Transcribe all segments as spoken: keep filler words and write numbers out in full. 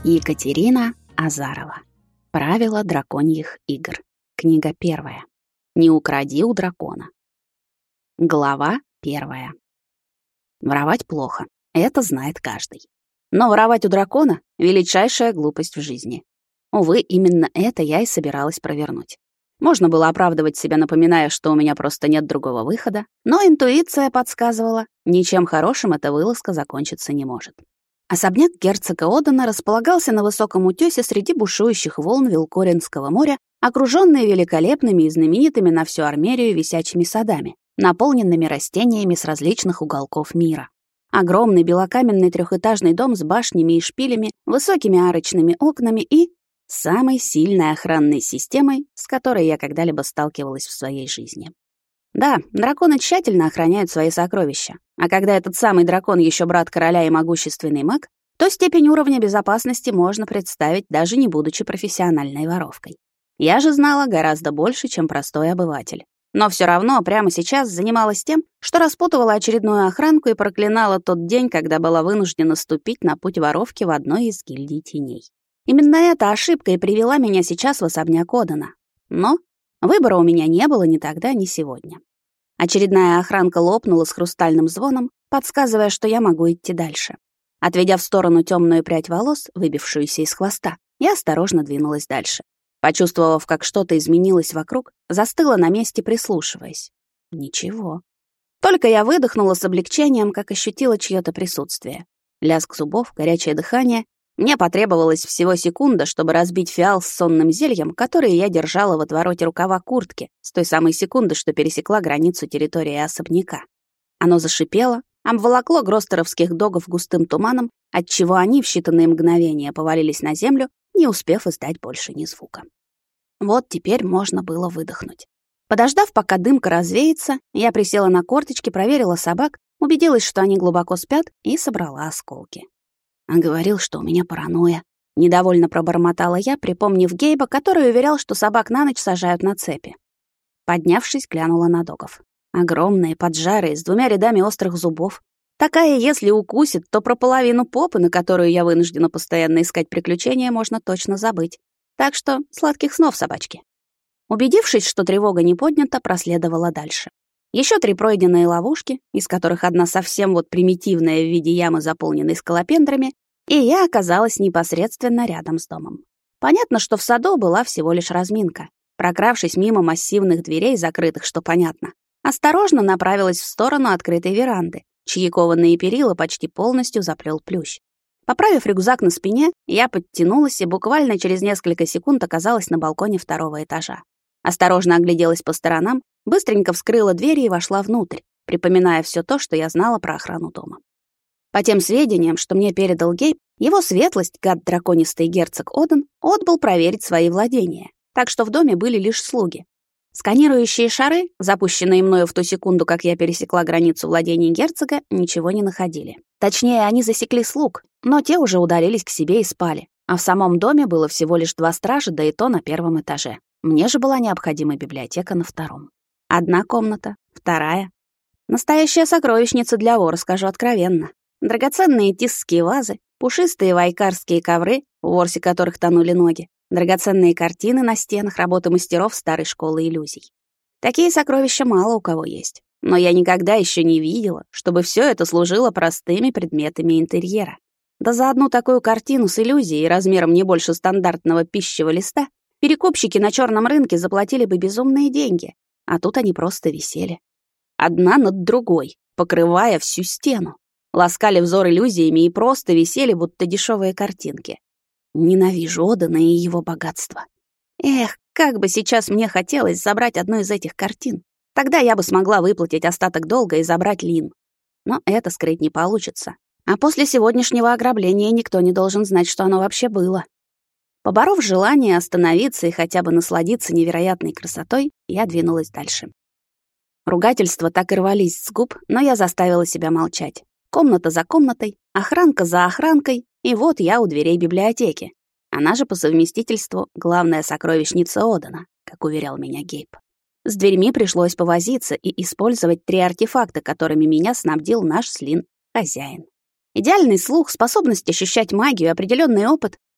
Екатерина Азарова. Правила драконьих игр. Книга первая. Не укради у дракона. Глава первая. Воровать плохо. Это знает каждый. Но воровать у дракона — величайшая глупость в жизни. Увы, именно это я и собиралась провернуть. Можно было оправдывать себя, напоминая, что у меня просто нет другого выхода, но интуиция подсказывала, ничем хорошим эта вылазка закончиться не может. Особняк герцога Одена располагался на высоком утёсе среди бушующих волн Вилкоринского моря, окружённый великолепными и знаменитыми на всю Армерию висячими садами, наполненными растениями с различных уголков мира. Огромный белокаменный трехэтажный дом с башнями и шпилями, высокими арочными окнами и самой сильной охранной системой, с которой я когда-либо сталкивалась в своей жизни. Да, драконы тщательно охраняют свои сокровища, а когда этот самый дракон еще брат короля и могущественный маг, то степень уровня безопасности можно представить, даже не будучи профессиональной воровкой. Я же знала гораздо больше, чем простой обыватель. Но все равно прямо сейчас занималась тем, что распутывала очередную охранку и проклинала тот день, когда была вынуждена ступить на путь воровки в одной из гильдий теней. Именно эта ошибка и привела меня сейчас в особняк Одена. Но выбора у меня не было ни тогда, ни сегодня. Очередная охранка лопнула с хрустальным звоном, подсказывая, что я могу идти дальше. Отведя в сторону темную прядь волос, выбившуюся из хвоста, я осторожно двинулась дальше. Почувствовав, как что-то изменилось вокруг, застыла на месте, прислушиваясь. Ничего. Только я выдохнула с облегчением, как ощутила чьё-то присутствие. Лязг зубов, горячее дыхание. Мне потребовалось всего секунда, чтобы разбить фиал с сонным зельем, который я держала в отвороте рукава куртки, с той самой секунды, что пересекла границу территории особняка. Оно зашипело, обволокло гростеровских догов густым туманом, отчего они в считанные мгновения повалились на землю, не успев издать больше ни звука. Вот теперь можно было выдохнуть. Подождав, пока дымка развеется, я присела на корточки, проверила собак, убедилась, что они глубоко спят, и собрала осколки. Он говорил, что у меня паранойя. Недовольно пробормотала я, припомнив Гейба, который уверял, что собак на ночь сажают на цепи. Поднявшись, глянула на догов. Огромные, поджарые, с двумя рядами острых зубов. Такая, если укусит, то про половину попы, на которую я вынуждена постоянно искать приключения, можно точно забыть. Так что сладких снов, собачки. Убедившись, что тревога не поднята, проследовала дальше. Еще три пройденные ловушки, из которых одна совсем вот примитивная в виде ямы, заполненной скалопендрами, и я оказалась непосредственно рядом с домом. Понятно, что в саду была всего лишь разминка. Прокравшись мимо массивных дверей, закрытых, что понятно, осторожно направилась в сторону открытой веранды, чьи кованые перила почти полностью заплел плющ. Поправив рюкзак на спине, я подтянулась и буквально через несколько секунд оказалась на балконе второго этажа. Осторожно огляделась по сторонам, быстренько вскрыла двери и вошла внутрь, припоминая все то, что я знала про охрану дома. По тем сведениям, что мне передал Гейб, его светлость, гад драконистый герцог Оден, отбыл проверить свои владения, так что в доме были лишь слуги. Сканирующие шары, запущенные мною в ту секунду, как я пересекла границу владений герцога, ничего не находили. Точнее, они засекли слуг, но те уже удалились к себе и спали, а в самом доме было всего лишь два стража, да и то на первом этаже. Мне же была необходима библиотека на втором. Одна комната, вторая. Настоящая сокровищница для вора, скажу откровенно. Драгоценные тисские вазы, пушистые вайкарские ковры, в ворсе которых тонули ноги, драгоценные картины на стенах, работы мастеров старой школы иллюзий. Такие сокровища мало у кого есть. Но я никогда еще не видела, чтобы все это служило простыми предметами интерьера. Да за одну такую картину с иллюзией размером не больше стандартного пищевого листа перекупщики на черном рынке заплатили бы безумные деньги, а тут они просто висели. Одна над другой, покрывая всю стену. Ласкали взор иллюзиями и просто висели, будто дешевые картинки. Ненавижу Одена и его богатство. Эх, как бы сейчас мне хотелось забрать одну из этих картин. Тогда я бы смогла выплатить остаток долга и забрать Лин. Но это скрыть не получится. А после сегодняшнего ограбления никто не должен знать, что оно вообще было. Поборов желание остановиться и хотя бы насладиться невероятной красотой, я двинулась дальше. Ругательства так и рвались с губ, но я заставила себя молчать. Комната за комнатой, охранка за охранкой, и вот я у дверей библиотеки. Она же по совместительству главная сокровищница Одена, как уверял меня Гейб. С дверьми пришлось повозиться и использовать три артефакта, которыми меня снабдил наш с Лин хозяин. Идеальный слух, способность ощущать магию, определенный опыт.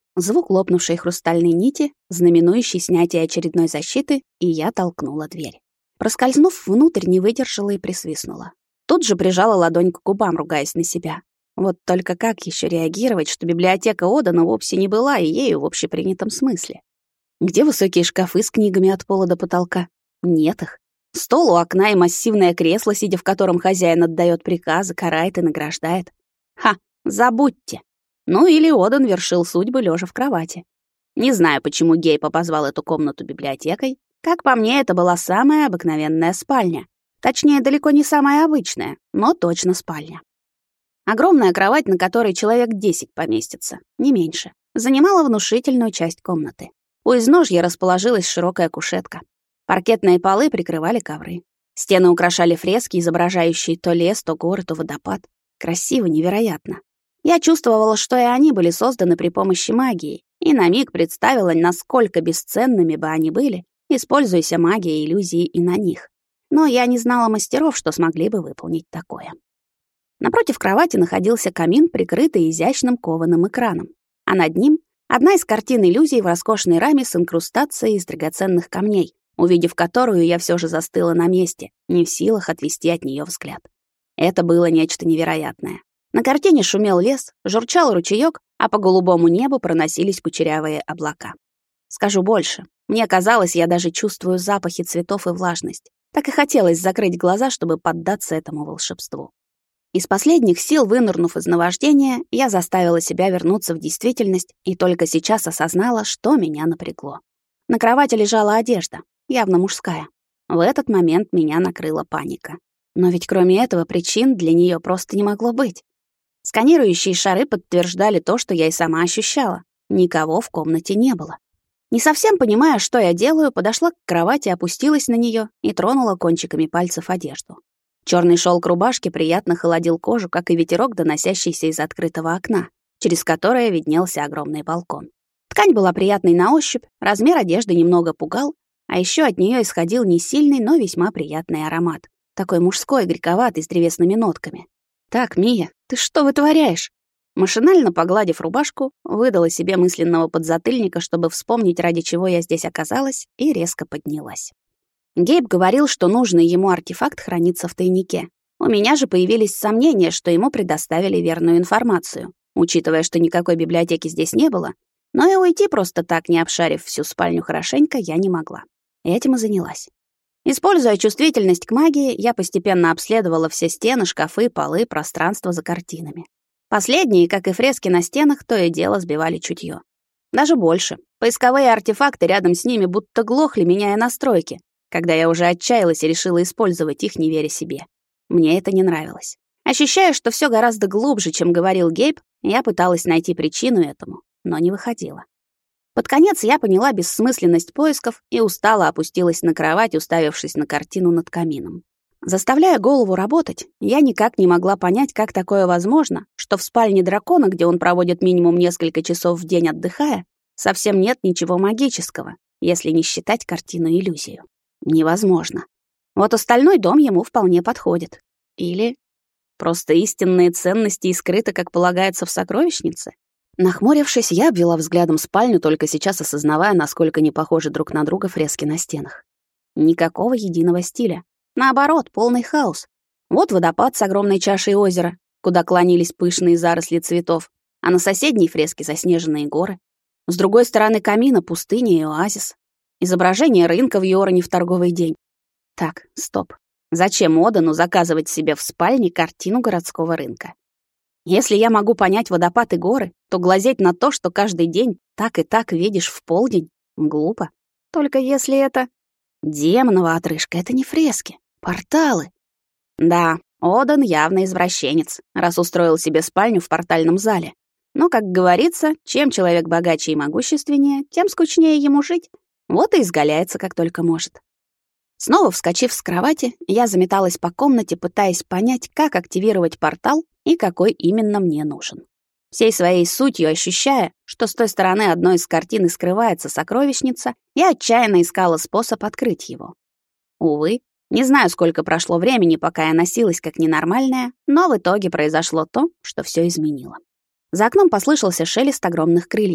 Звук лопнувшей хрустальной нити, знаменующий снятие очередной защиты, и я толкнула дверь. Проскользнув внутрь, не выдержала и присвистнула. Тут же прижала ладонь к губам, ругаясь на себя. Вот только как еще реагировать, что библиотека Одана вовсе не была и ею в общепринятом смысле? Где высокие шкафы с книгами от пола до потолка? Нет их. Стол у окна и массивное кресло, сидя в котором хозяин отдает приказы, карает и награждает. Ха, забудьте. Ну или Одан вершил судьбы лежа в кровати. Не знаю, почему Гейб позвал эту комнату библиотекой. Как по мне, это была самая обыкновенная спальня. Точнее, далеко не самая обычная, но точно спальня. Огромная кровать, на которой человек десять поместится, не меньше, занимала внушительную часть комнаты. У изножья расположилась широкая кушетка. Паркетные полы прикрывали ковры. Стены украшали фрески, изображающие то лес, то горы, то водопад. Красиво, невероятно. Я чувствовала, что и они были созданы при помощи магии, и на миг представила, насколько бесценными бы они были, используясь магией иллюзии и на них. Но я не знала мастеров, что смогли бы выполнить такое. Напротив кровати находился камин, прикрытый изящным кованым экраном, а над ним одна из картин иллюзий в роскошной раме с инкрустацией из драгоценных камней, увидев которую, я все же застыла на месте, не в силах отвести от нее взгляд. Это было нечто невероятное. На картине шумел лес, журчал ручеёк, а по голубому небу проносились кучерявые облака. Скажу больше, мне казалось, я даже чувствую запахи цветов и влажность. Так и хотелось закрыть глаза, чтобы поддаться этому волшебству. Из последних сил, вынырнув из наваждения, я заставила себя вернуться в действительность и только сейчас осознала, что меня напрягло. На кровати лежала одежда, явно мужская. В этот момент меня накрыла паника. Но ведь кроме этого причин для нее просто не могло быть. Сканирующие шары подтверждали то, что я и сама ощущала. Никого в комнате не было. Не совсем понимая, что я делаю, подошла к кровати, опустилась на нее и тронула кончиками пальцев одежду. Черный шелк рубашки приятно холодил кожу, как и ветерок, доносящийся из открытого окна, через которое виднелся огромный балкон. Ткань была приятной на ощупь, размер одежды немного пугал, а еще от нее исходил не сильный, но весьма приятный аромат. Такой мужской, горьковатый, с древесными нотками. «Так, Мия, ты что вытворяешь?» Машинально погладив рубашку, выдала себе мысленного подзатыльника, чтобы вспомнить, ради чего я здесь оказалась, и резко поднялась. Гейб говорил, что нужный ему артефакт хранится в тайнике. У меня же появились сомнения, что ему предоставили верную информацию, учитывая, что никакой библиотеки здесь не было, но и уйти просто так, не обшарив всю спальню хорошенько, я не могла. Этим и занялась. Используя чувствительность к магии, я постепенно обследовала все стены, шкафы, полы, пространство за картинами. Последние, как и фрески на стенах, то и дело сбивали чутье. Даже больше. Поисковые артефакты рядом с ними будто глохли, меняя настройки, когда я уже отчаялась и решила использовать их, не веря себе. Мне это не нравилось. Ощущая, что все гораздо глубже, чем говорил Гейб, я пыталась найти причину этому, но не выходила. Под конец я поняла бессмысленность поисков и устало опустилась на кровать, уставившись на картину над камином. Заставляя голову работать, я никак не могла понять, как такое возможно, что в спальне дракона, где он проводит минимум несколько часов в день отдыхая, совсем нет ничего магического, если не считать картину-иллюзию. Невозможно. Вот остальной дом ему вполне подходит. Или просто истинные ценности и скрыты, как полагается, в сокровищнице? Нахмурившись, я обвела взглядом спальню, только сейчас осознавая, насколько не похожи друг на друга фрески на стенах. Никакого единого стиля. Наоборот, полный хаос. Вот водопад с огромной чашей озера, куда клонились пышные заросли цветов, а на соседней фреске заснеженные горы. С другой стороны камина пустыня и оазис. Изображение рынка в Йороне в торговый день. Так, стоп. Зачем Одану заказывать себе в спальне картину городского рынка? Если я могу понять водопад и горы, то глазеть на то, что каждый день так и так видишь в полдень, глупо. Только если это... Демонова отрыжка — это не фрески, порталы. Да, Одан явно извращенец, раз устроил себе спальню в портальном зале. Но, как говорится, чем человек богаче и могущественнее, тем скучнее ему жить. Вот и изгаляется, как только может. Снова вскочив с кровати, я заметалась по комнате, пытаясь понять, как активировать портал и какой именно мне нужен. Всей своей сутью ощущая, что с той стороны одной из картин и скрывается сокровищница, я отчаянно искала способ открыть его. Увы, не знаю, сколько прошло времени, пока я носилась как ненормальная, но в итоге произошло то, что все изменило. За окном послышался шелест огромных крыльев.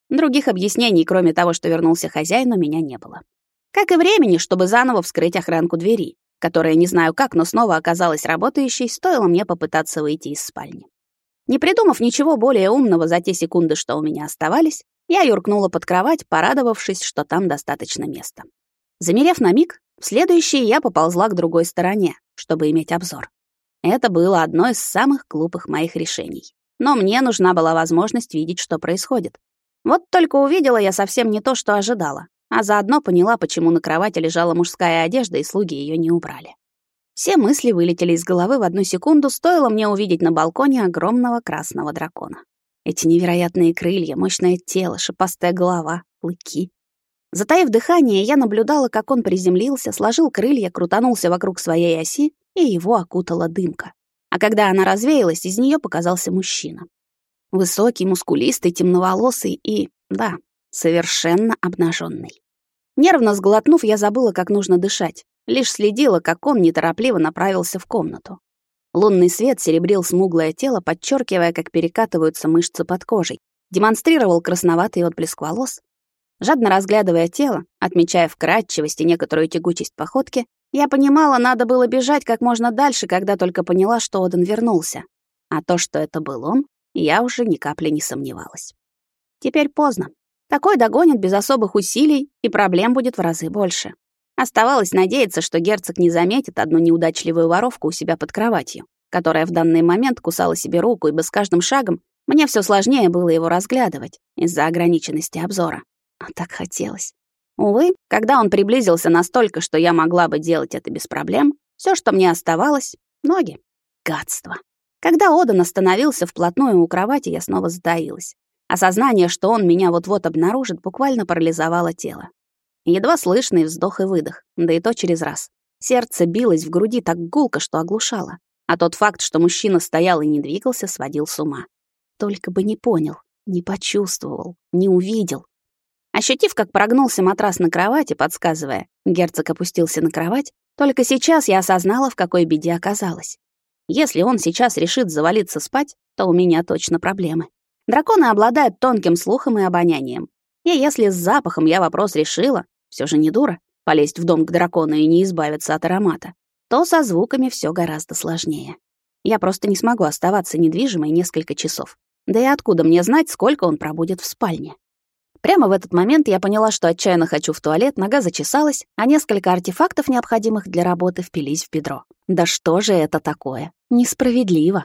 Других объяснений, кроме того, что вернулся хозяин, у меня не было. Как и времени, чтобы заново вскрыть охранку двери, которая, не знаю как, но снова оказалась работающей, стоило мне попытаться выйти из спальни. Не придумав ничего более умного за те секунды, что у меня оставались, я юркнула под кровать, порадовавшись, что там достаточно места. Замерев на миг, в следующий я поползла к другой стороне, чтобы иметь обзор. Это было одно из самых глупых моих решений. Но мне нужна была возможность видеть, что происходит. Вот только увидела я совсем не то, что ожидала, а заодно поняла, почему на кровати лежала мужская одежда, и слуги ее не убрали. Все мысли вылетели из головы в одну секунду, стоило мне увидеть на балконе огромного красного дракона. Эти невероятные крылья, мощное тело, шипастая голова, клыки. Затаив дыхание, я наблюдала, как он приземлился, сложил крылья, крутанулся вокруг своей оси, и его окутала дымка. А когда она развеялась, из нее показался мужчина. Высокий, мускулистый, темноволосый и, да, совершенно обнаженный. Нервно сглотнув, я забыла, как нужно дышать, лишь следила, как он неторопливо направился в комнату. Лунный свет серебрил смуглое тело, подчеркивая, как перекатываются мышцы под кожей, демонстрировал красноватый отблеск волос. Жадно разглядывая тело, отмечая вкрадчивость и некоторую тягучесть походки, я понимала, надо было бежать как можно дальше, когда только поняла, что Одан вернулся. А то, что это был он, я уже ни капли не сомневалась. Теперь поздно. Такой догонит без особых усилий, и проблем будет в разы больше. Оставалось надеяться, что герцог не заметит одну неудачливую воровку у себя под кроватью, которая в данный момент кусала себе руку, ибо с каждым шагом мне все сложнее было его разглядывать из-за ограниченности обзора. А так хотелось. Увы, когда он приблизился настолько, что я могла бы делать это без проблем, все, что мне оставалось — ноги. Гадство. Когда Одан остановился вплотную у кровати, я снова затаилась. Осознание, что он меня вот-вот обнаружит, буквально парализовало тело. Едва слышный вздох и выдох, да и то через раз. Сердце билось в груди так гулко, что оглушало. А тот факт, что мужчина стоял и не двигался, сводил с ума. Только бы не понял, не почувствовал, не увидел. Ощутив, как прогнулся матрас на кровати, подсказывая, герцог опустился на кровать, только сейчас я осознала, в какой беде оказалась. Если он сейчас решит завалиться спать, то у меня точно проблемы. Драконы обладают тонким слухом и обонянием. И если с запахом я вопрос решила, все же не дура, полезть в дом к дракону и не избавиться от аромата, то со звуками все гораздо сложнее. Я просто не смогу оставаться недвижимой несколько часов. Да и откуда мне знать, сколько он пробудет в спальне? Прямо в этот момент я поняла, что отчаянно хочу в туалет, нога зачесалась, а несколько артефактов, необходимых для работы, впились в бедро. Да что же это такое? Несправедливо.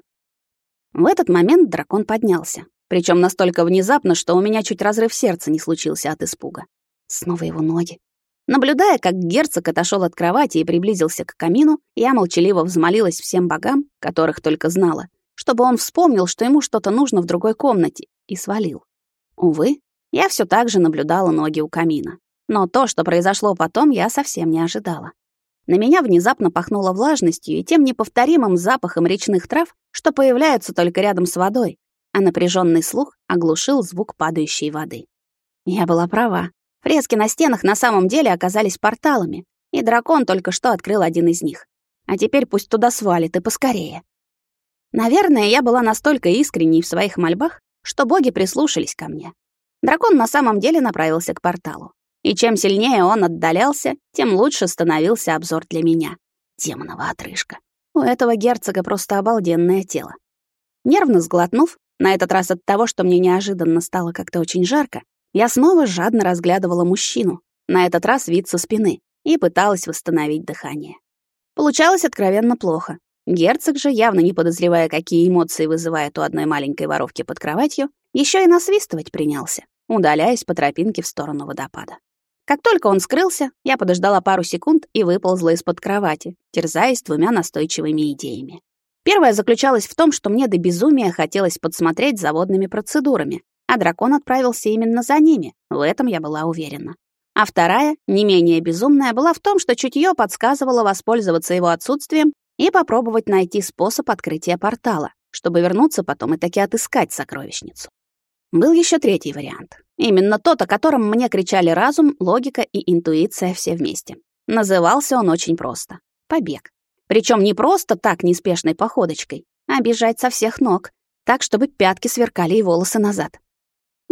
В этот момент дракон поднялся. Причем настолько внезапно, что у меня чуть разрыв сердца не случился от испуга. Снова его ноги. Наблюдая, как герцог отошел от кровати и приблизился к камину, я молчаливо взмолилась всем богам, которых только знала, чтобы он вспомнил, что ему что-то нужно в другой комнате, и свалил. Увы, я все так же наблюдала ноги у камина. Но то, что произошло потом, я совсем не ожидала. На меня внезапно пахнуло влажностью и тем неповторимым запахом речных трав, что появляются только рядом с водой, а напряженный слух оглушил звук падающей воды. Я была права. Фрески на стенах на самом деле оказались порталами, и дракон только что открыл один из них. А теперь пусть туда свалит, и поскорее. Наверное, я была настолько искренней в своих мольбах, что боги прислушались ко мне. Дракон на самом деле направился к порталу. И чем сильнее он отдалялся, тем лучше становился обзор для меня. Демонова отрыжка. У этого герцога просто обалденное тело. Нервно сглотнув, на этот раз от того, что мне неожиданно стало как-то очень жарко, я снова жадно разглядывала мужчину, на этот раз вид со спины, и пыталась восстановить дыхание. Получалось откровенно плохо. Герцог же, явно не подозревая, какие эмоции вызывает у одной маленькой воровки под кроватью, еще и насвистывать принялся, удаляясь по тропинке в сторону водопада. Как только он скрылся, я подождала пару секунд и выползла из-под кровати, терзаясь двумя настойчивыми идеями. Первая заключалась в том, что мне до безумия хотелось подсмотреть за водными процедурами, а дракон отправился именно за ними, в этом я была уверена. А вторая, не менее безумная, была в том, что чутье подсказывало воспользоваться его отсутствием и попробовать найти способ открытия портала, чтобы вернуться потом и таки отыскать сокровищницу. Был еще третий вариант. Именно тот, о котором мне кричали разум, логика и интуиция все вместе. Назывался он очень просто — побег. Причем не просто так неспешной походочкой, а бежать со всех ног, так, чтобы пятки сверкали и волосы назад.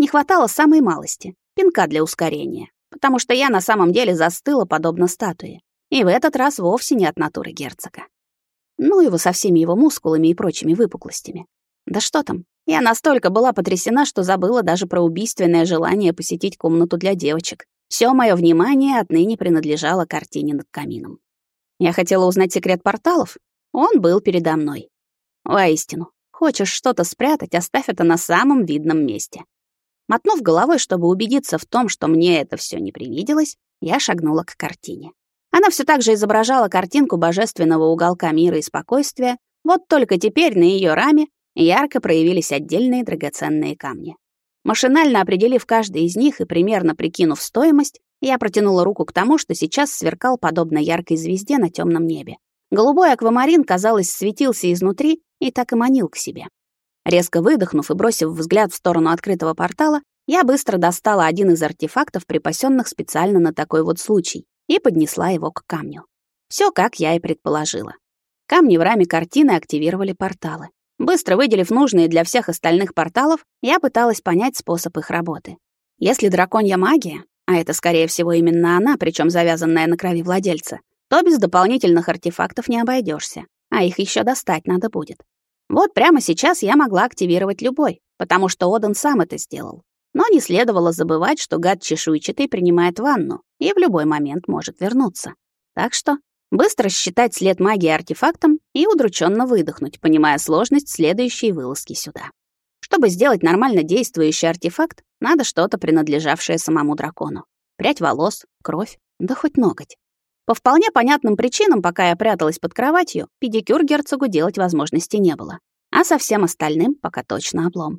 Не хватало самой малости, пинка для ускорения, потому что я на самом деле застыла подобно статуе. И в этот раз вовсе не от натуры герцога. Ну его со всеми его мускулами и прочими выпуклостями. Да что там, я настолько была потрясена, что забыла даже про убийственное желание посетить комнату для девочек. Всё моё внимание отныне принадлежало картине над камином. Я хотела узнать секрет порталов. Он был передо мной. Воистину, хочешь что-то спрятать, оставь это на самом видном месте. Мотнув головой, чтобы убедиться в том, что мне это всё не привиделось, я шагнула к картине. Она всё так же изображала картинку божественного уголка мира и спокойствия, вот только теперь на её раме ярко проявились отдельные драгоценные камни. Машинально определив каждый из них и примерно прикинув стоимость, я протянула руку к тому, что сейчас сверкал подобно яркой звезде на темном небе. Голубой аквамарин, казалось, светился изнутри и так и манил к себе. Резко выдохнув и бросив взгляд в сторону открытого портала, я быстро достала один из артефактов, припасенных специально на такой вот случай, и поднесла его к камню. Все, как я и предположила. Камни в раме картины активировали порталы. Быстро выделив нужные для всех остальных порталов, я пыталась понять способ их работы. Если драконья магия, а это, скорее всего, именно она, причем завязанная на крови владельца, то без дополнительных артефактов не обойдешься, а их еще достать надо будет. Вот прямо сейчас я могла активировать любой, потому что Оден сам это сделал. Но не следовало забывать, что гад чешуйчатый принимает ванну и в любой момент может вернуться. Так что быстро считать след магии артефактом и удрученно выдохнуть, понимая сложность следующей вылазки сюда. Чтобы сделать нормально действующий артефакт, надо что-то, принадлежавшее самому дракону. Прядь волос, кровь, да хоть ноготь. По вполне понятным причинам, пока я пряталась под кроватью, педикюр герцогу делать возможности не было. А со всем остальным пока точно облом.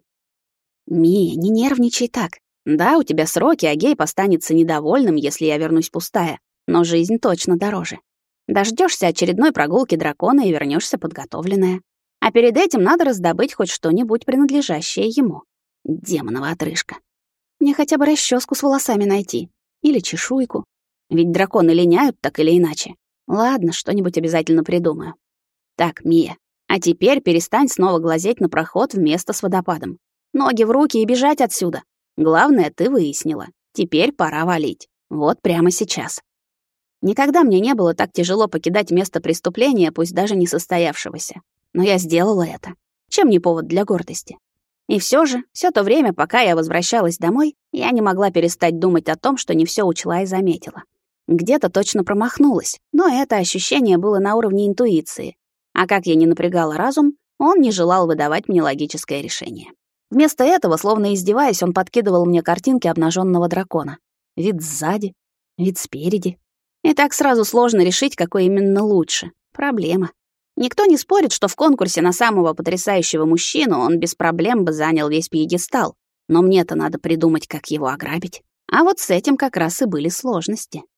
«Мия, не нервничай так. Да, у тебя сроки, а Гейб останется недовольным, если я вернусь пустая, но жизнь точно дороже. Дождёшься очередной прогулки дракона и вернёшься подготовленная. А перед этим надо раздобыть хоть что-нибудь, принадлежащее ему. Демонова отрыжка. Мне хотя бы расческу с волосами найти. Или чешуйку. Ведь драконы линяют так или иначе. Ладно, что-нибудь обязательно придумаю. Так, Мия, а теперь перестань снова глазеть на проход вместо с водопадом. Ноги в руки и бежать отсюда. Главное, ты выяснила. Теперь пора валить. Вот прямо сейчас. Никогда мне не было так тяжело покидать место преступления, пусть даже не состоявшегося. Но я сделала это. Чем не повод для гордости? И все же, все то время, пока я возвращалась домой, я не могла перестать думать о том, что не все учла и заметила. Где-то точно промахнулась, но это ощущение было на уровне интуиции. А как я ни напрягала разум, он не желал выдавать мне логическое решение. Вместо этого, словно издеваясь, он подкидывал мне картинки обнаженного дракона. Вид сзади, вид спереди. И так сразу сложно решить, какой именно лучше. Проблема. Никто не спорит, что в конкурсе на самого потрясающего мужчину он без проблем бы занял весь пьедестал. Но мне-то надо придумать, как его ограбить. А вот с этим как раз и были сложности.